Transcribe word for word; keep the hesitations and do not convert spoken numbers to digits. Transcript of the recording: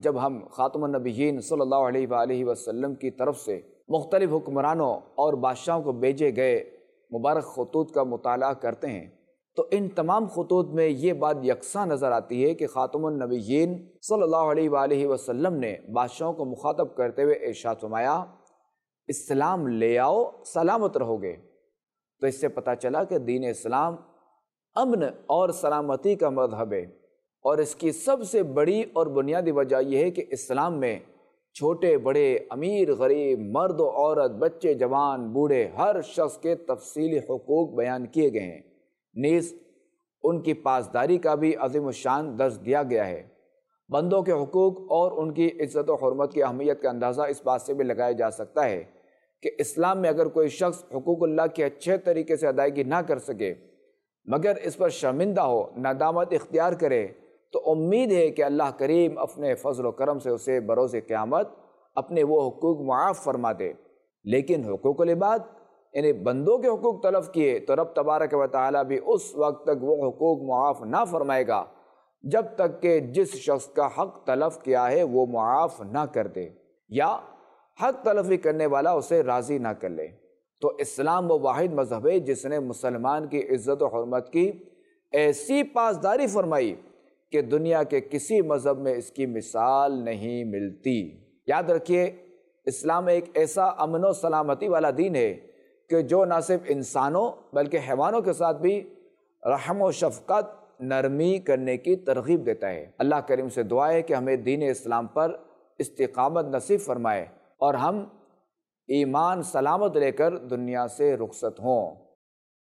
جب ہم خاتم النبیین صلی اللہ علیہ وآلہ وسلم کی طرف سے مختلف حکمرانوں اور بادشاہوں کو بھیجے گئے مبارک خطوط کا مطالعہ کرتے ہیں تو ان تمام خطوط میں یہ بات یکساں نظر آتی ہے کہ خاتم النبیین صلی اللہ علیہ وآلہ وسلم نے بادشاہوں کو مخاطب کرتے ہوئے ارشاد فرمایا، اسلام لے آؤ سلامت رہو گے۔ تو اس سے پتہ چلا کہ دین اسلام امن اور سلامتی کا مذہب ہے، اور اس کی سب سے بڑی اور بنیادی وجہ یہ ہے کہ اسلام میں چھوٹے بڑے، امیر غریب، مرد و عورت، بچے جوان، بوڑھے، ہر شخص کے تفصیلی حقوق بیان کیے گئے ہیں، نیز ان کی پاسداری کا بھی عظیم الشان درس دیا گیا ہے۔ بندوں کے حقوق اور ان کی عزت و حرمت کی اہمیت کا اندازہ اس بات سے بھی لگایا جا سکتا ہے کہ اسلام میں اگر کوئی شخص حقوق اللہ کی اچھے طریقے سے ادائیگی نہ کر سکے مگر اس پر شرمندہ ہو، ندامت اختیار کرے، تو امید ہے کہ اللہ کریم اپنے فضل و کرم سے اسے بروز قیامت اپنے وہ حقوق معاف فرما دے۔ لیکن حقوق العباد یعنی بندوں کے حقوق تلف کیے تو رب تبارک و تعالیٰ بھی اس وقت تک وہ حقوق معاف نہ فرمائے گا جب تک کہ جس شخص کا حق تلف کیا ہے وہ معاف نہ کر دے یا حق تلفی کرنے والا اسے راضی نہ کر لے۔ تو اسلام وہ واحد مذہب ہے جس نے مسلمان کی عزت و حرمت کی ایسی پاسداری فرمائی کہ دنیا کے کسی مذہب میں اس کی مثال نہیں ملتی۔ یاد رکھیے، اسلام ایک ایسا امن و سلامتی والا دین ہے کہ جو نہ صرف انسانوں بلکہ حیوانوں کے ساتھ بھی رحم و شفقت، نرمی کرنے کی ترغیب دیتا ہے۔ اللہ کریم سے دعا ہے کہ ہمیں دین اسلام پر استقامت نصیب فرمائے اور ہم ایمان سلامت لے کر دنیا سے رخصت ہوں۔